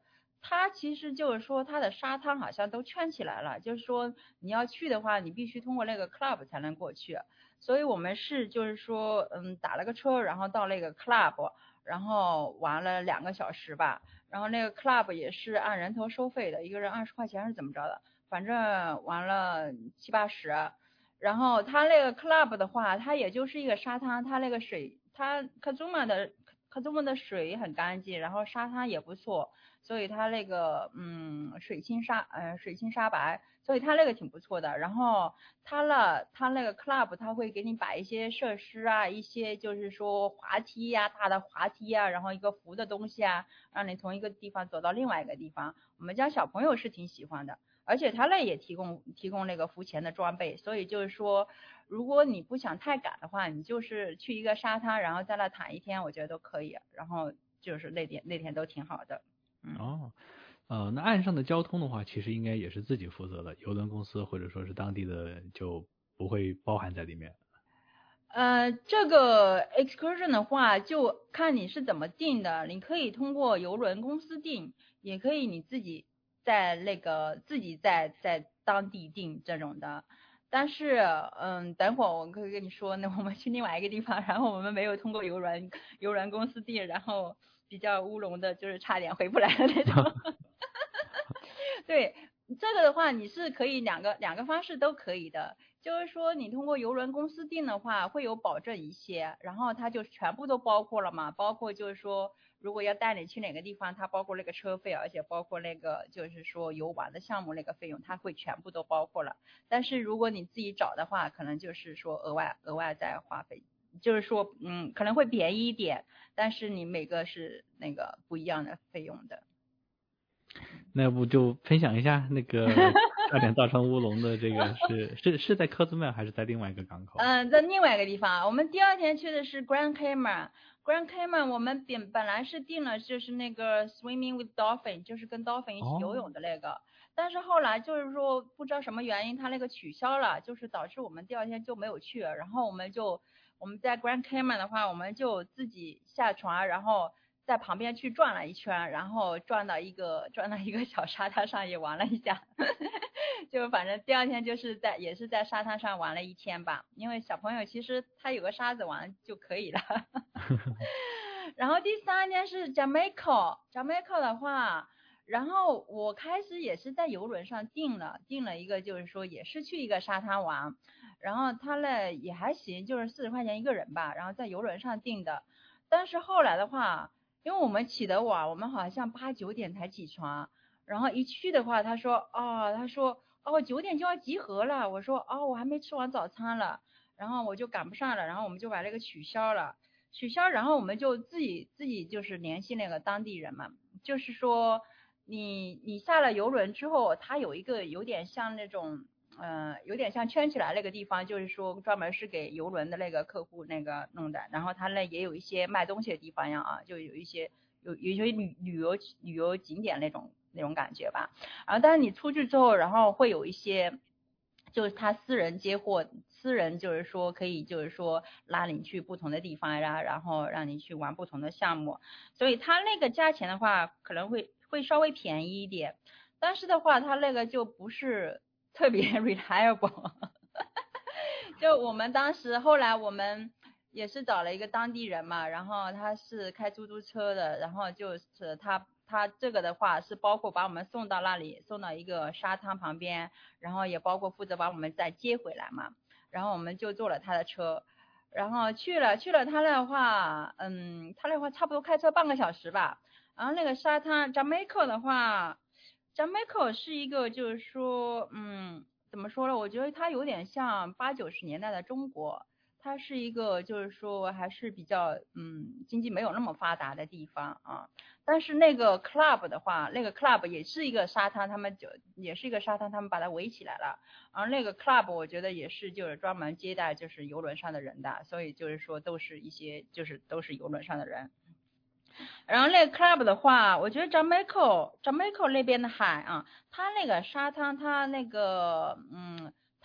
S3: 它其实就是说它的沙滩好像都圈起来了，就是说你要去的话，你必须通过那个 club 才能过去。所以我们是就是说，嗯，打了个车，然后到那个 club， 然后玩了两个小时吧。然后那个 club 也是按人头收费的，一个人二十块钱是怎么着的，反正玩了七八十。然后它那个 club 的话，它也就是一个沙滩，它那个水，它克祖玛的克祖玛的水很干净，然后沙滩也不错，所以它那个嗯水清沙呃水清沙白，所以它那个挺不错的。然后它了它那个 club 它会给你摆一些设施啊，一些就是说滑梯呀、啊、大的滑梯啊，然后一个浮的东西啊，让你从一个地方走到另外一个地方。我们家小朋友是挺喜欢的。而且它那也提供提供那个浮潜的装备，所以就是说，如果你不想太赶的话，你就是去一个沙滩，然后在那躺一天，我觉得都可以。然后就是那天那天都挺好的。嗯。
S2: 哦，呃，那岸上的交通的话，其实应该也是自己负责的，邮轮公司或者说是当地的就不会包含在里面。
S3: 呃，这个 excursion 的话，就看你是怎么订的，你可以通过邮轮公司订，也可以你自己。在那个自己在在当地订这种的，但是嗯，等会儿我可以跟你说，那我们去另外一个地方，然后我们没有通过邮轮邮轮公司订，然后比较乌龙的就是差点回不来的那种。对，这个的话你是可以两个两个方式都可以的，就是说你通过邮轮公司订的话会有保证一些，然后它就全部都包括了嘛，包括就是说。如果要带你去哪个地方，它包括那个车费，而且包括那个就是说游玩的项目那个费用，它会全部都包括了。但是如果你自己找的话，可能就是说额外额外再花费，就是说嗯可能会便宜一点，但是你每个是那个不一样的费用的。
S2: 那要不就分享一下那个差点造成乌龙的这个是是是在科兹曼还是在另外一个港口？
S3: 嗯，在另外一个地方。我们第二天去的是 Grand Cayman。Grand Cayman 我们本本来是订了就是那个 Swimming with Dolphin， 就是跟 Dolphin 一起游泳的那个，哦、但是后来就是说不知道什么原因，它那个取消了，就是导致我们第二天就没有去。然后我们就我们在 Grand Cayman 的话，我们就自己下船，然后在旁边去转了一圈，然后转到一个转到一个小沙滩上也玩了一下。就反正第二天就是在也是在沙滩上玩了一天吧，因为小朋友其实他有个沙子玩就可以了。然后第三天是 Jamaica， Jamaica 的话，然后我开始也是在游轮上订了订了一个，就是说也是去一个沙滩玩，然后他呢也还行，就是四十块钱一个人吧，然后在游轮上订的。但是后来的话，因为我们起得晚，我们好像八九点才起床，然后一去的话，他说哦，他说哦九点就要集合了，我说哦我还没吃完早餐了，然后我就赶不上了，然后我们就把那个取消了，取消，然后我们就自己自己就是联系那个当地人嘛，就是说你你下了游轮之后，它有一个有点像那种呃有点像圈起来那个地方，就是说专门是给游轮的那个客户那个弄的，然后它那也有一些卖东西的地方呀啊，就有一些有有一些旅旅游旅游景点那种那种感觉吧。然后但是你出去之后，然后会有一些就是他私人接货，私人就是说可以就是说拉你去不同的地方呀，然后让你去玩不同的项目，所以他那个价钱的话可能会会稍微便宜一点，但是的话他那个就不是特别 reliable。 就我们当时后来我们也是找了一个当地人嘛，然后他是开出租车的，然后就是他他这个的话是包括把我们送到那里，送到一个沙滩旁边，然后也包括负责把我们再接回来嘛，然后我们就坐了他的车，然后去了去了他的话，嗯，他的话差不多开车半个小时吧，然后那个沙滩 Jamaica 的话 Jamaica 是一个就是说嗯怎么说呢，我觉得它有点像八九十年代的中国，它是一个就是说还是比较嗯经济没有那么发达的地方啊。但是那个 club 的话，那个 club 也是一个沙滩，他们就也是一个沙滩，他们把它围起来了。然后那个 club 我觉得也是就是专门接待就是游轮上的人的，所以就是说都是一些就是都是游轮上的人。然后那个 club 的话，我觉得 Jamaica Jamaica 那边的海啊，它那个沙滩，它那个嗯。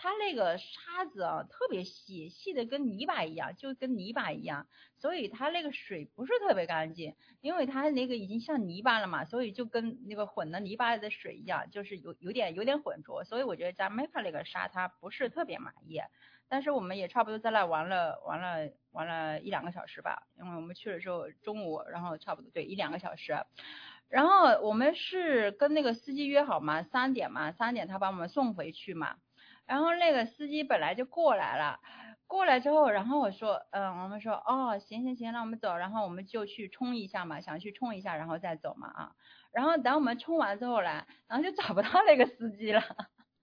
S3: 它那个沙子啊特别细，细的跟泥巴一样，就跟泥巴一样，所以它那个水不是特别干净，因为它那个已经像泥巴了嘛，所以就跟那个混的泥巴的水一样，就是有有点有点混浊，所以我觉得Jamaica那个沙它不是特别满意。但是我们也差不多在那玩了玩了玩了一两个小时吧，因为我们去的时候中午，然后差不多对一两个小时。然后我们是跟那个司机约好嘛，三点嘛，三点他把我们送回去嘛。然后那个司机本来就过来了，过来之后，然后我说，嗯，我们说，哦，行行行，那我们走。然后我们就去冲一下嘛，想去冲一下，然后再走嘛啊。然后等我们冲完之后呢，然后就找不到那个司机了。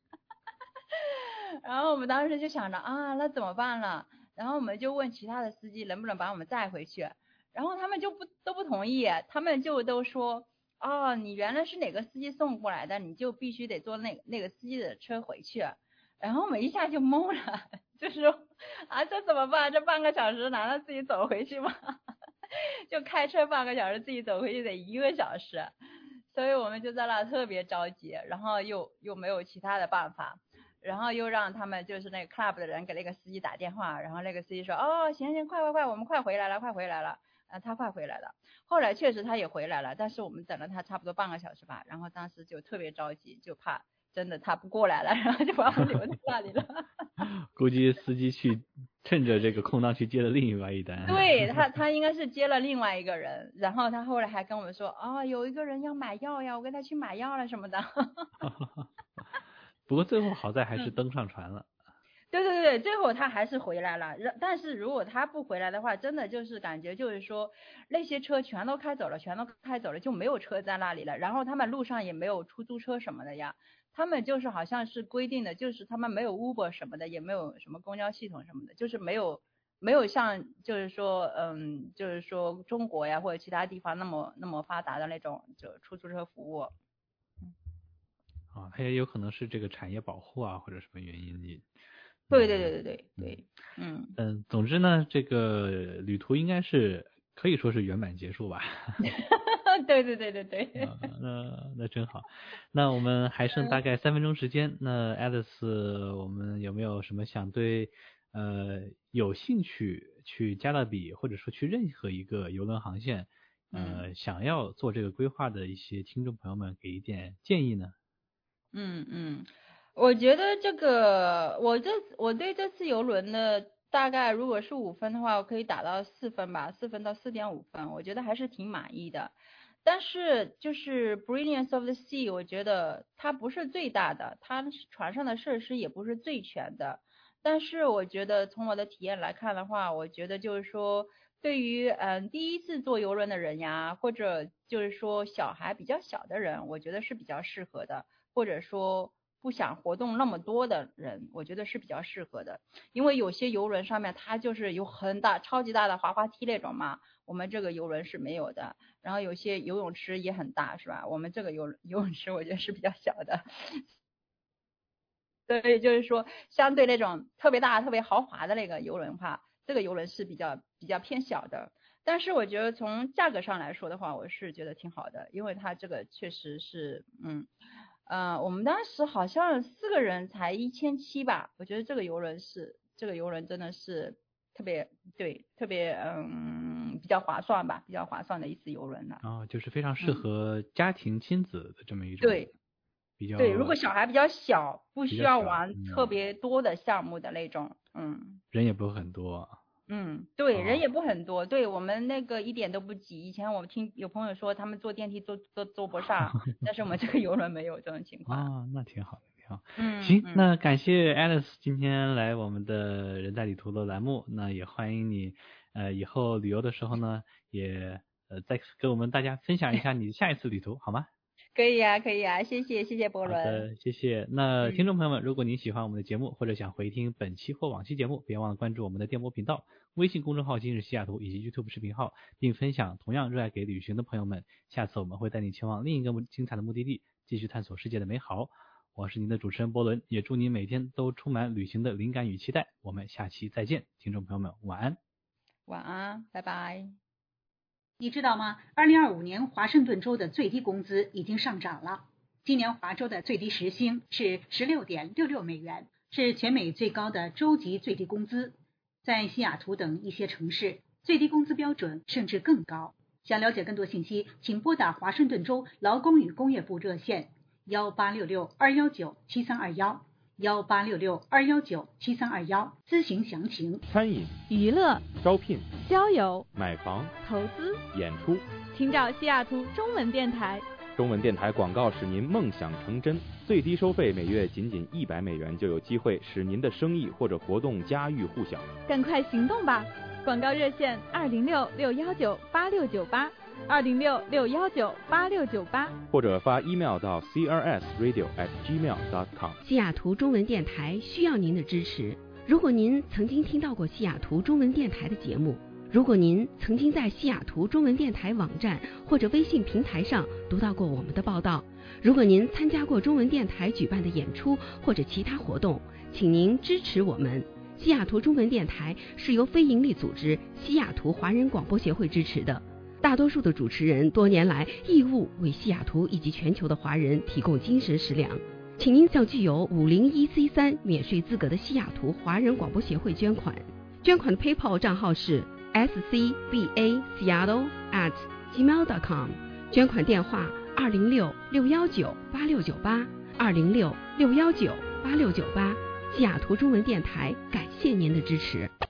S3: 然后我们当时就想着啊，那怎么办了？然后我们就问其他的司机能不能把我们载回去，然后他们就不都不同意，他们就都说，哦，你原来是哪个司机送过来的，你就必须得坐那那个司机的车回去。然后我们一下就懵了，就是说啊，这怎么办？这半个小时难道自己走回去吗？就开车半个小时，自己走回去得一个小时，所以我们就在那特别着急，然后又又没有其他的办法。然后又让他们就是那个 club 的人给那个司机打电话，然后那个司机说，哦，行行，快快快，我们快回来了，快回来了，啊，他快回来了。后来确实他也回来了，但是我们等了他差不多半个小时吧，然后当时就特别着急，就怕真的他不过来了，然后就把我们留在那里了。
S2: 估计司机去趁着这个空档去接了另外一单。
S3: 对他，他应该是接了另外一个人，然后他后来还跟我们说，哦，有一个人要买药呀，我跟他去买药了什么的。
S2: 不过最后好在还是登上船了。
S3: 嗯、对对对，最后他还是回来了。但是如果他不回来的话，真的就是感觉就是说那些车全都开走了，全都开走了，就没有车在那里了。然后他们路上也没有出租车什么的呀，他们就是好像是规定的，就是他们没有 Uber 什么的，也没有什么公交系统什么的，就是没有没有像就是说嗯就是说中国呀或者其他地方那么那么发达的那种就出租车服务。
S2: 啊，它也有可能是这个产业保护啊，或者什么原因你。
S3: 对对对对对对，嗯
S2: 嗯，总之呢，这个旅途应该是可以说是圆满结束吧。
S3: 对对对对对。
S2: 啊、那那真好，那我们还剩大概三分钟时间，那 Alice， 我们有没有什么想对呃有兴趣去加勒比或者说去任何一个邮轮航线呃、嗯、想要做这个规划的一些听众朋友们给一点建议呢？
S3: 嗯嗯，我觉得这个我这我对这次邮轮的大概如果是五分的话，我可以打到四分吧，四分到四点五分，我觉得还是挺满意的。但是就是 Brilliance of the Sea， 我觉得它不是最大的，它船上的设施也不是最全的。但是我觉得从我的体验来看的话，我觉得就是说对于嗯第一次坐邮轮的人呀，或者就是说小孩比较小的人，我觉得是比较适合的。或者说不想活动那么多的人，我觉得是比较适合的。因为有些游轮上面它就是有很大超级大的滑滑梯那种嘛，我们这个游轮是没有的。然后有些游泳池也很大，是吧？我们这个游游泳池我觉得是比较小的。所以就是说相对那种特别大特别豪华的那个游轮的话，这个游轮是比较比较偏小的。但是我觉得从价格上来说的话，我是觉得挺好的，因为它这个确实是嗯呃，我们当时好像四个人才一千七吧，我觉得这个游轮是这个游轮真的是特别对特别嗯比较划算吧，比较划算的一次游轮了。
S2: 哦，就是非常适合家庭亲子的这么一种。
S3: 对，
S2: 比较
S3: 对，如果小孩比较小，不需要玩特别多的项目的那种，嗯，
S2: 人也不会很多。
S3: 嗯，对、
S2: 哦，
S3: 人也不很多，对我们那个一点都不挤。以前我听有朋友说他们坐电梯坐坐坐不上，但是我们这个游轮没有这种情况。
S2: 哦，那挺好的，挺好。
S3: 嗯，
S2: 行，
S3: 嗯
S2: 那感谢 Alice 今天来我们的人在旅途的栏目，那也欢迎你呃以后旅游的时候呢，也呃再跟我们大家分享一下你下一次旅途，好吗？
S3: 可以啊，可以啊，谢谢，谢谢博伦。
S2: 好的，谢谢。那听众朋友们，如果您喜欢我们的节目，或者想回听本期或往期节目，别忘了关注我们的电波频道、微信公众号今日西雅图以及 YouTube 视频号，并分享同样热爱给旅行的朋友们。下次我们会带你前往另一个精彩的目的地，继续探索世界的美好。我是您的主持人博伦，也祝您每天都充满旅行的灵感与期待。我们下期再见，听众朋友们，晚安。
S3: 晚安，拜拜。
S11: 你知道吗？二零二五年华盛顿州的最低工资已经上涨了。今年华州的最低时薪是十六点六六美元， 是全美最高的州级最低工资，在西雅图等一些城市，最低工资标准甚至更高。想了解更多信息，请拨打华盛顿州劳工与工业部热线幺八六六二幺九七三二幺幺八六六二幺九七三二幺咨询详情。
S7: 餐饮、
S8: 娱乐、
S7: 招聘、
S8: 交友、
S7: 买房、
S8: 投资、
S7: 演出，
S8: 请找西雅图中文电台。
S7: 中文电台广告使您梦想成真，最低收费每月仅仅一百美元，就有机会使您的生意或者活动家喻户晓。
S8: 赶快行动吧！广告热线二零六六幺九八六九八，二零六六幺九八六九八，
S7: 或者发 email 到 c r s radio at gmail dot com。
S9: 西雅图中文电台需要您的支持。如果您曾经听到过西雅图中文电台的节目，如果您曾经在西雅图中文电台网站或者微信平台上读到过我们的报道，如果您参加过中文电台举办的演出或者其他活动，请您支持我们。西雅图中文电台是由非营利组织西雅图华人广播协会支持的，大多数的主持人多年来义务为西雅图以及全球的华人提供精神食粮，请您向具有五零一 C 三免税资格的西雅图华人广播协会捐款。捐款的 PayPal 账号是 s c b a seattle at gmail dot com， 捐款电话二零六六幺九八六九八，二零六六幺九八六九八。西雅图中文电台感谢您的支持。